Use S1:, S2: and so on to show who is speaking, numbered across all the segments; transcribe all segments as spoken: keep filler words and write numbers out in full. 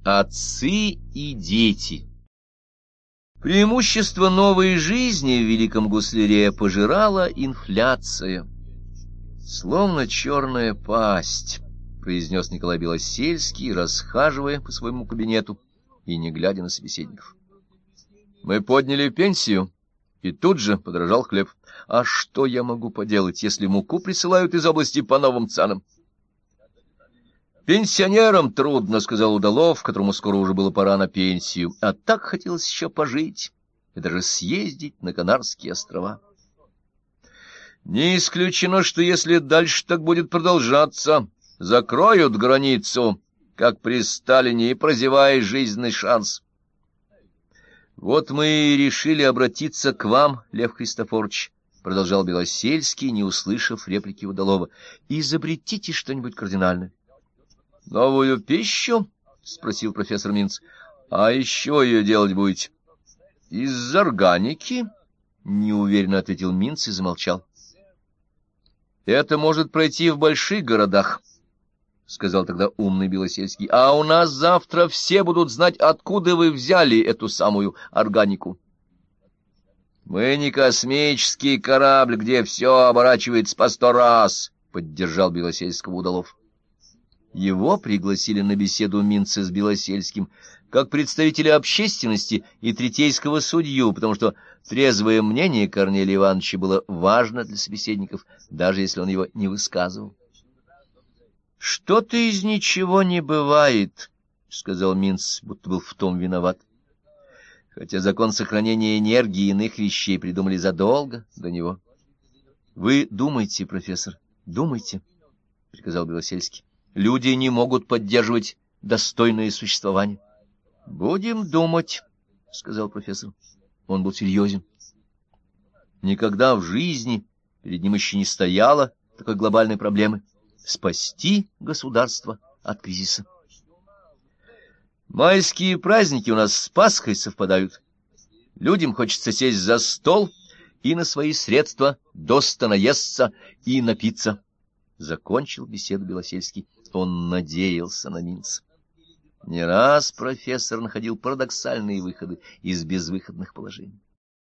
S1: Отцы и дети. Преимущество новой жизни в Великом Гусляре пожирала инфляция. «Словно черная пасть», — произнес Николай Белосельский, расхаживая по своему кабинету и не глядя на собеседников. «Мы подняли пенсию, и тут же подорожал хлеб. А что я могу поделать, если муку присылают из области по новым ценам?» «Пенсионерам трудно», — сказал Удалов, которому скоро уже было пора на пенсию, а так хотелось еще пожить и даже съездить на Канарские острова. «Не исключено, что если дальше так будет продолжаться, закроют границу, как при Сталине, и прозевая жизненный шанс. Вот мы и решили обратиться к вам, Лев Христофорович», — продолжал Белосельский, не услышав реплики Удалова. «Изобретите что-нибудь кардинальное». «Новую пищу?» — спросил профессор Минц. «А еще ее делать будете?» «Из органики?» — неуверенно ответил Минц и замолчал. «Это может пройти в больших городах», — сказал тогда умный Белосельский. «А у нас завтра все будут знать, откуда вы взяли эту самую органику». «Мы не космический корабль, где все оборачивается по сто раз», — поддержал Белосельского Удалов. Его пригласили на беседу Минца с Белосельским как представителя общественности и третейского судью, потому что трезвое мнение Корнелия Ивановича было важно для собеседников, даже если он его не высказывал. «Что-то из ничего не бывает», — сказал Минц, будто был в том виноват. Хотя закон сохранения энергии и иных вещей придумали задолго до него. «Вы думайте, профессор, думайте», — приказал Белосельский. «Люди не могут поддерживать достойное существование». «Будем думать», — сказал профессор. Он был серьезен. Никогда в жизни перед ним еще не стояло такой глобальной проблемы — спасти государство от кризиса. Майские праздники у нас с Пасхой совпадают. Людям хочется сесть за стол и на свои средства доста наесться и напиться. Закончил беседу Белосельский. Он надеялся на Минца. Не раз профессор находил парадоксальные выходы из безвыходных положений.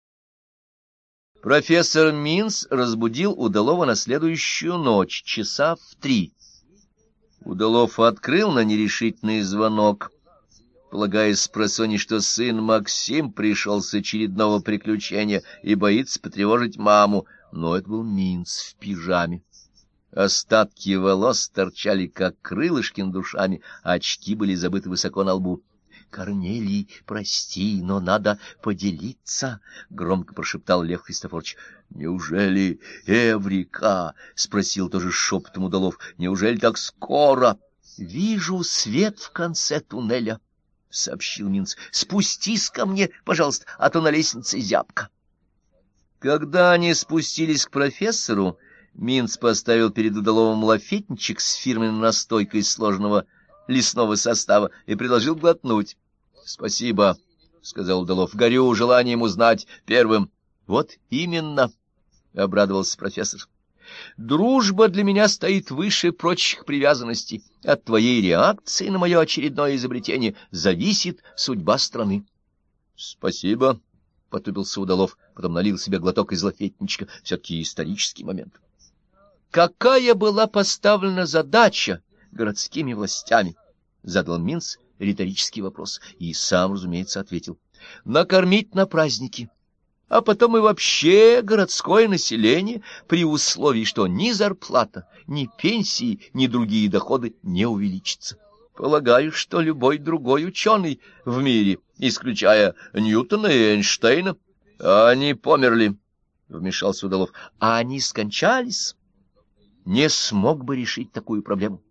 S1: Профессор Минц разбудил Удалова на следующую ночь, часа в три. Удалов открыл на нерешительный звонок, полагаясь спросонья, что сын Максим пришел с очередного приключения и боится потревожить маму, но это был Минц в пижаме. Остатки волос торчали, как крылышки над душами, а очки были забыты высоко на лбу. — Корнелий, прости, но надо поделиться, — громко прошептал Лев Христофорович. — Неужели Эврика? — спросил тоже шепотом Удалов. — Неужели так скоро? — Вижу свет в конце туннеля, — сообщил Минц. — Спустись ко мне, пожалуйста, а то на лестнице зябко. Когда они спустились к профессору, Минц поставил перед Удаловым лафетничек с фирменной настойкой сложного лесного состава и предложил глотнуть. — Спасибо, — сказал Удалов, — горю желанием узнать первым. — Вот именно, — обрадовался профессор. — Дружба для меня стоит выше прочих привязанностей. От твоей реакции на мое очередное изобретение зависит судьба страны. — Спасибо, — потупился Удалов, потом налил себе глоток из лафетничка. Все-таки исторический момент. Какая была поставлена задача городскими властями? Задал Минц риторический вопрос и сам, разумеется, ответил. Накормить на праздники, а потом и вообще городское население, при условии, что ни зарплата, ни пенсии, ни другие доходы не увеличатся. Полагаю, что любой другой ученый в мире, исключая Ньютона и Эйнштейна, они померли, — вмешался Удалов, — а они скончались, не смог бы решить такую проблему.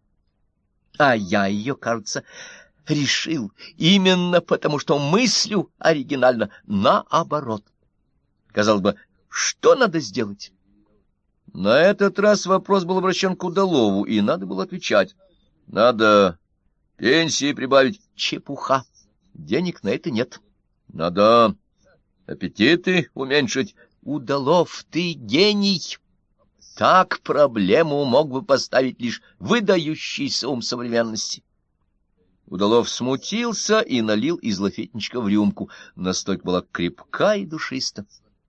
S1: А я ее, кажется, решил именно потому, что мыслю оригинально наоборот. Казалось бы, что надо сделать? На этот раз вопрос был обращен к Удалову, и надо было отвечать. Надо пенсии прибавить. Чепуха. Денег на это нет. Надо аппетиты уменьшить. Удалов, ты гений. Так проблему мог бы поставить лишь выдающийся ум современности. Удалов смутился и налил из лафетничка в рюмку. Настойка была крепка и душиста.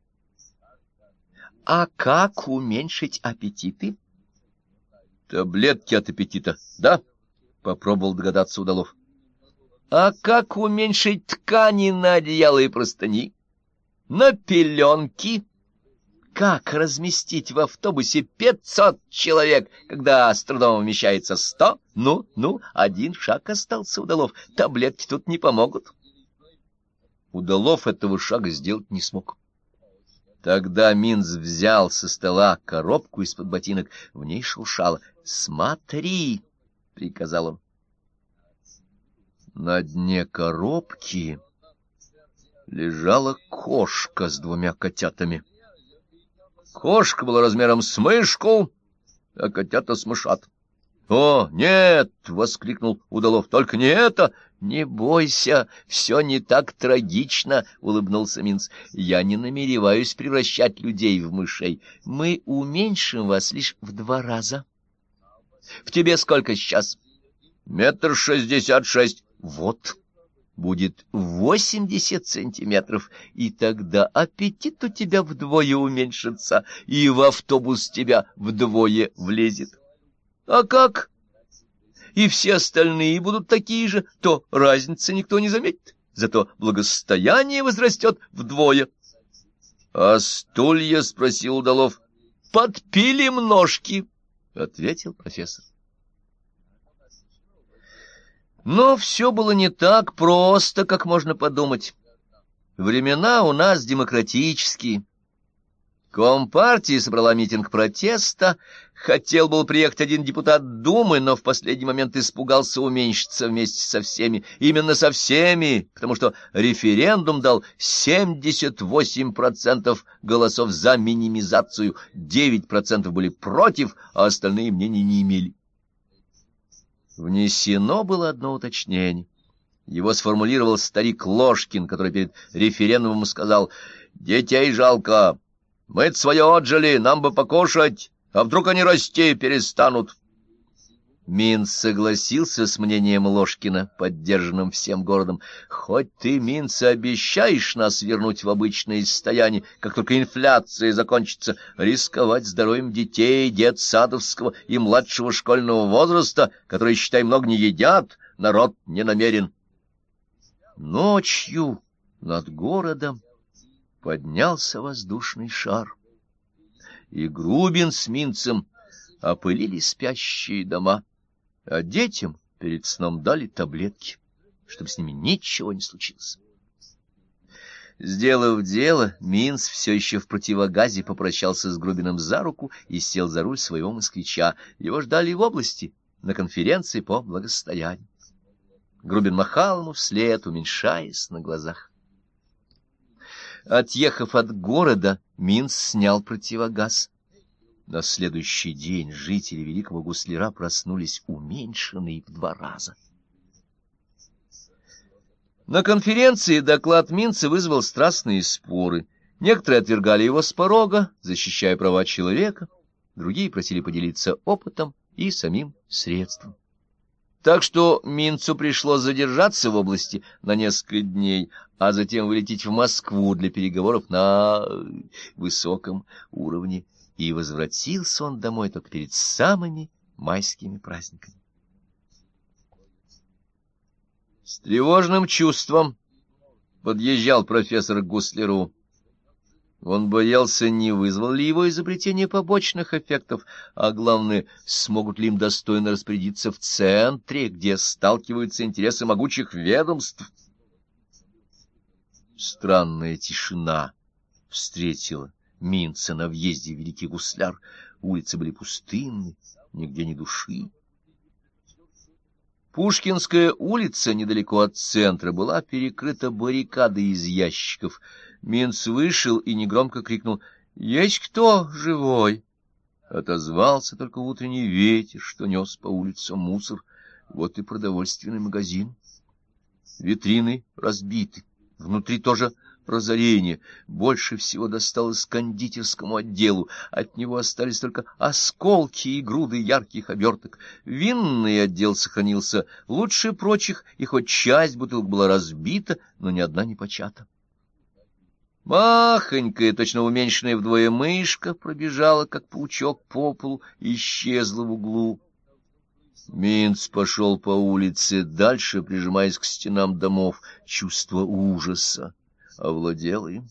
S1: — А как уменьшить аппетиты? — Таблетки от аппетита, да? — попробовал догадаться Удалов. — А как уменьшить ткани на одеяло и простыни? На пеленки? Как разместить в автобусе пятьсот человек, когда с трудом вмещается сто? Ну, ну, один шаг остался, Удалов. Таблетки тут не помогут. Удалов этого шага сделать не смог. Тогда Минц взял со стола коробку из-под ботинок, в ней шуршало. «Смотри!» — приказал он. На дне коробки лежала кошка с двумя котятами. Кошка была размером с мышку, а котята с мышат. — О, нет! — воскликнул Удалов. — Только не это! — Не бойся, все не так трагично, — улыбнулся Минц. — Я не намереваюсь превращать людей в мышей. Мы уменьшим вас лишь в два раза. — В тебе сколько сейчас? — Метр шестьдесят шесть. — Вот. Будет восемьдесят сантиметров, и тогда аппетит у тебя вдвое уменьшится, и в автобус тебя вдвое влезет. А как? И все остальные будут такие же, то разницы никто не заметит, зато благосостояние возрастет вдвое. — А стулья? — спросил Удалов. — Подпилим ножки, — ответил профессор. Но все было не так просто, как можно подумать. Времена у нас демократические. Компартия собрала митинг протеста. Хотел был приехать один депутат Думы, но в последний момент испугался уменьшиться вместе со всеми. Именно со всеми, потому что референдум дал семьдесят восемь процентов голосов за минимизацию, девять процентов были против, а остальные мнений не имели. Внесено было одно уточнение. Его сформулировал старик Ложкин, который перед референдумом сказал: «Детей жалко. Мы-то свое отжили, нам бы покушать, а вдруг они расти перестанут». Минц согласился с мнением Ложкина, поддержанным всем городом. «Хоть ты, Минц, обещаешь нас вернуть в обычное состояние, как только инфляция закончится, рисковать здоровьем детей детсадовского и младшего школьного возраста, которые, считай, много не едят, народ не намерен». Ночью над городом поднялся воздушный шар, и Грубин с Минцем опылили спящие дома. А детям перед сном дали таблетки, чтобы с ними ничего не случилось. Сделав дело, Минц все еще в противогазе попрощался с Грубиным за руку и сел за руль своего москвича. Его ждали в области, на конференции по благосостоянию. Грубин махал ему вслед, уменьшаясь на глазах. Отъехав от города, Минц снял противогаз. На следующий день жители Великого Гусляра проснулись уменьшенные в два раза. На конференции доклад Минца вызвал страстные споры. Некоторые отвергали его с порога, защищая права человека, другие просили поделиться опытом и самим средством. Так что Минцу пришлось задержаться в области на несколько дней, а затем вылететь в Москву для переговоров на высоком уровне. И возвратился он домой только перед самыми майскими праздниками. С тревожным чувством подъезжал профессор к Гусляру. Он боялся, не вызвал ли его изобретение побочных эффектов, а главное, смогут ли им достойно распорядиться в центре, где сталкиваются интересы могучих ведомств. Странная тишина встретила Минца на въезде в Великий Гусляр. Улицы были пустынны, нигде ни души. Пушкинская улица, недалеко от центра, была перекрыта баррикадой из ящиков. Минц вышел и негромко крикнул: «Есть кто живой?» Отозвался только утренний ветер, что нес по улицам мусор. Вот и продовольственный магазин. Витрины разбиты, внутри тоже разорение. Больше всего досталось кондитерскому отделу. От него остались только осколки и груды ярких оберток. Винный отдел сохранился лучше прочих, и хоть часть бутылок была разбита, но ни одна не почата. Махонькая, точно уменьшенная вдвое мышка, пробежала, как паучок, по полу и исчезла в углу. Минц пошел по улице дальше, прижимаясь к стенам домов. Чувство ужаса овладело им.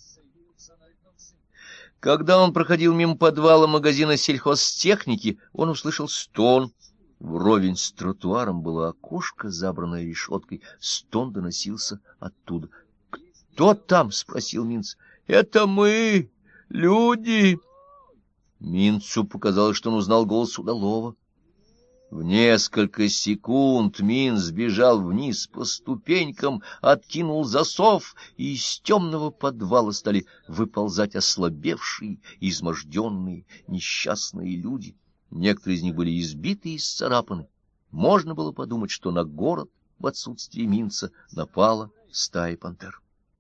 S1: Когда он проходил мимо подвала магазина сельхозтехники, он услышал стон. Вровень с тротуаром было окошко, забранное решеткой. Стон доносился оттуда. — Кто там? — спросил Минц. — Это мы, люди. Минцу показалось, что он узнал голос Удалова. В несколько секунд Минц бежал вниз по ступенькам, откинул засов, и из темного подвала стали выползать ослабевшие, изможденные, несчастные люди. Некоторые из них были избиты и исцарапаны. Можно было подумать, что на город в отсутствие Минца напала стая пантер.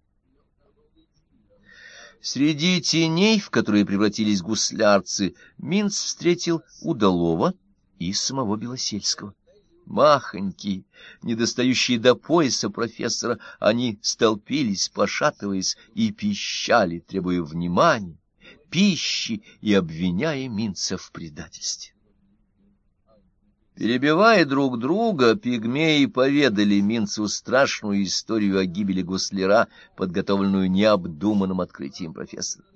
S1: Среди теней, в которые превратились гуслярцы, Минц встретил Удалова и самого Белосельского. Махонькие, недостающие до пояса профессора, они столпились, пошатываясь, и пищали, требуя внимания, пищи и обвиняя Минца в предательстве. Перебивая друг друга, пигмеи поведали Минцу страшную историю о гибели гусляра, подготовленную необдуманным открытием профессора.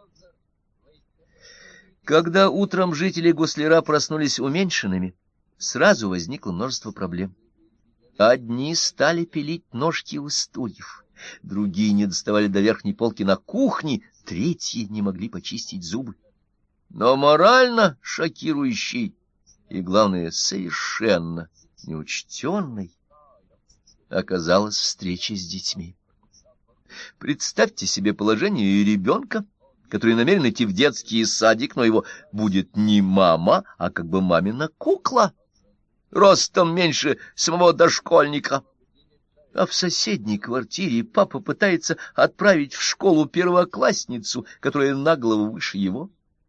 S1: Когда утром жители Гусляра проснулись уменьшенными, сразу возникло множество проблем. Одни стали пилить ножки у стульев, другие не доставали до верхней полки на кухне, третьи не могли почистить зубы. Но морально шокирующий и, главное, совершенно неучтенной оказалась встреча с детьми. Представьте себе положение ребенка, который намерен идти в детский садик, но его будет не мама, а как бы мамина кукла, ростом меньше самого дошкольника. А в соседней квартире папа пытается отправить в школу первоклассницу, которая на голову выше его.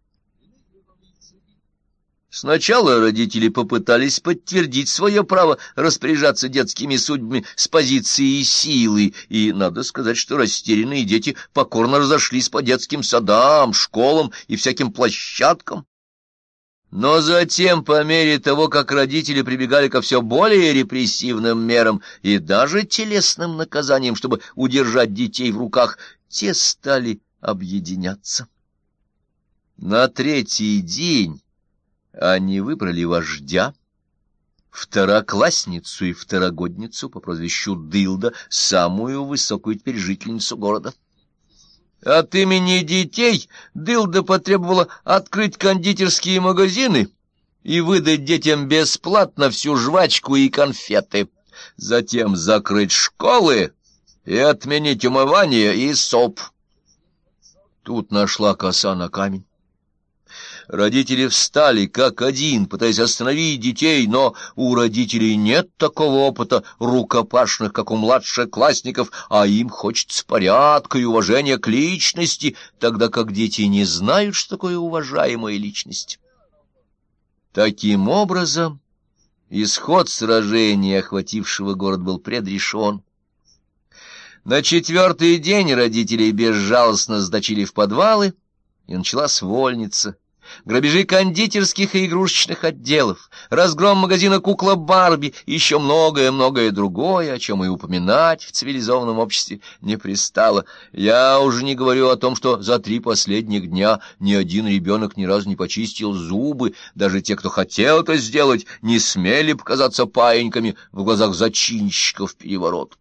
S1: Сначала родители попытались подтвердить свое право распоряжаться детскими судьбами с позиции силы, и надо сказать, что растерянные дети покорно разошлись по детским садам, школам и всяким площадкам. Но затем, по мере того, как родители прибегали ко все более репрессивным мерам и даже телесным наказаниям, чтобы удержать детей в руках, те стали объединяться. На третий день они выбрали вождя, второклассницу и второгодницу по прозвищу Дылда, самую высокую теперь жительницу города. От имени детей Дылда потребовала открыть кондитерские магазины и выдать детям бесплатно всю жвачку и конфеты, затем закрыть школы и отменить умывание и соп. Тут нашла коса на камень. Родители встали как один, пытаясь остановить детей, но у родителей нет такого опыта рукопашных, как у младшеклассников, а им хочется порядка и уважения к личности, тогда как дети не знают, что такое уважаемая личность. Таким образом, исход сражения, охватившего город, был предрешен. На четвертый день родители безжалостно сдачили в подвалы, и началась вольница. Грабежи кондитерских и игрушечных отделов, разгром магазина «Кукла Барби» и еще многое-многое другое, о чем и упоминать в цивилизованном обществе не пристало. Я уже не говорю о том, что за три последних дня ни один ребенок ни разу не почистил зубы, даже те, кто хотел это сделать, не смели показаться паиньками в глазах зачинщиков переворота.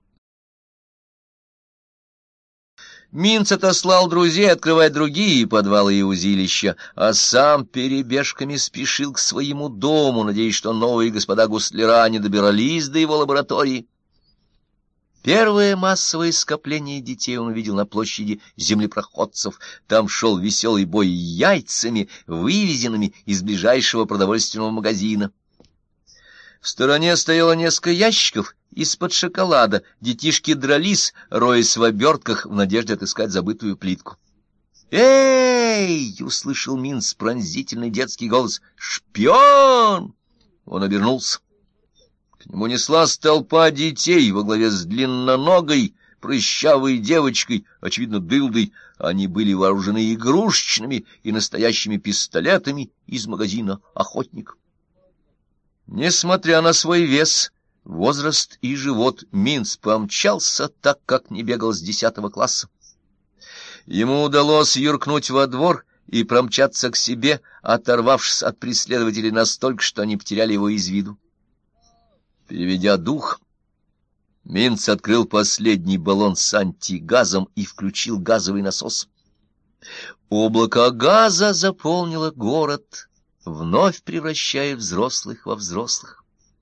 S1: Минц отослал друзей открывать другие подвалы и узилища, а сам перебежками спешил к своему дому, надеясь, что новые господа гусляра не добирались до его лаборатории. Первое массовое скопление детей он увидел на площади землепроходцев. Там шел веселый бой яйцами, вывезенными из ближайшего продовольственного магазина. В стороне стояло несколько ящиков из-под шоколада, детишки дрались, роясь в обертках в надежде отыскать забытую плитку. «Эй!» — услышал Минц пронзительный детский голос. «Шпион!» Он обернулся. К нему неслась толпа детей во главе с длинноногой, прыщавой девочкой, очевидно, дылдой. Они были вооружены игрушечными и настоящими пистолетами из магазина «Охотник». Несмотря на свой вес, возраст и живот, Минц помчался так, как не бегал с десятого класса. Ему удалось юркнуть во двор и промчаться к себе, оторвавшись от преследователей настолько, что они потеряли его из виду. Переведя дух, Минц открыл последний баллон с антигазом и включил газовый насос. Облако газа заполнило город, вновь превращая взрослых во взрослых.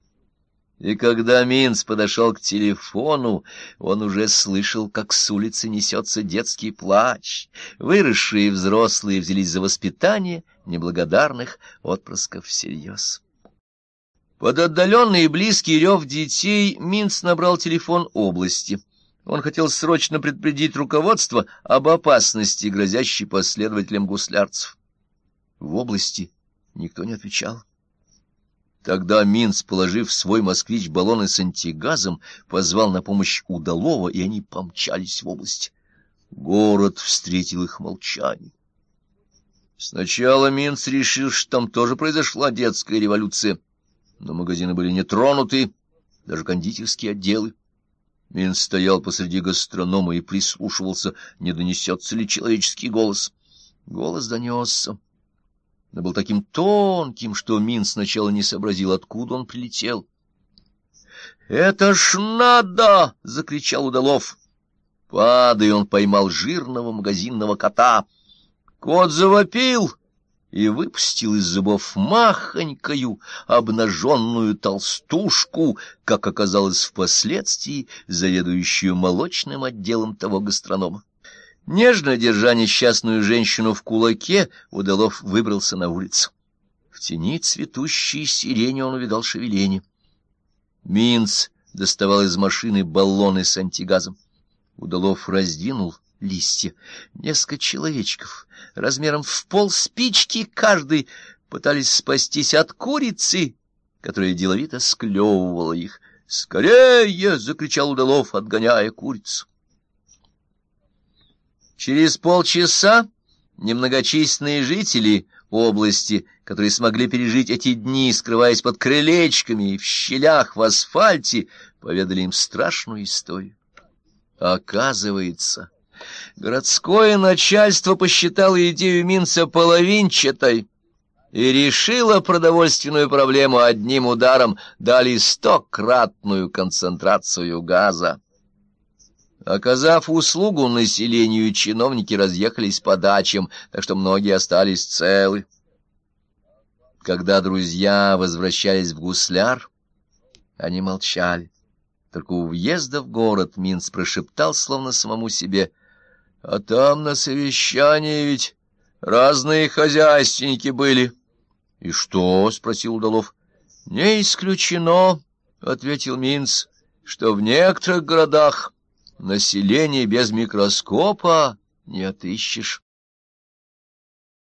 S1: И когда Минц подошел к телефону, он уже слышал, как с улицы несется детский плач. Выросшие взрослые взялись за воспитание неблагодарных отпрысков всерьез. Под отдаленный и близкий рев детей Минц набрал телефон области. Он хотел срочно предупредить руководство об опасности, грозящей последователям гуслярцев. В области никто не отвечал. Тогда Минц, положив в свой москвич баллоны с антигазом, позвал на помощь Удалова, и они помчались в область. Город встретил их молчанием. Сначала Минц решил, что там тоже произошла детская революция, но магазины были не тронуты, даже кондитерские отделы. Минц стоял посреди гастронома и прислушивался, не донесется ли человеческий голос. Голос донесся, но был таким тонким, что Минц сначала не сообразил, откуда он прилетел. «Это ж надо!» — закричал Удалов. Падая, он поймал жирного магазинного кота. Кот завопил и выпустил из зубов махонькую, обнаженную толстушку, как оказалось впоследствии, заведующую молочным отделом того гастронома. Нежно держа несчастную женщину в кулаке, Удалов выбрался на улицу. В тени цветущей сирени он увидал шевеление. Минц доставал из машины баллоны с антигазом. Удалов раздвинул листья. Несколько человечков, размером в пол спички каждый, пытались спастись от курицы, которая деловито склевывала их. «Скорее!» — закричал Удалов, отгоняя курицу. Через полчаса немногочисленные жители области, которые смогли пережить эти дни, скрываясь под крылечками и в щелях в асфальте, поведали им страшную историю. Оказывается, городское начальство посчитало идею Минца половинчатой и решило продовольственную проблему одним ударом, дали стократную концентрацию газа. Оказав услугу населению, чиновники разъехались по дачам, так что многие остались целы. Когда друзья возвращались в Гусляр, они молчали. Только у въезда в город Минц прошептал, словно самому себе: «А там на совещании ведь разные хозяйственники были». «И что?» — спросил Удалов. «Не исключено», — ответил Минц, — «что в некоторых городах население без микроскопа не отыщешь».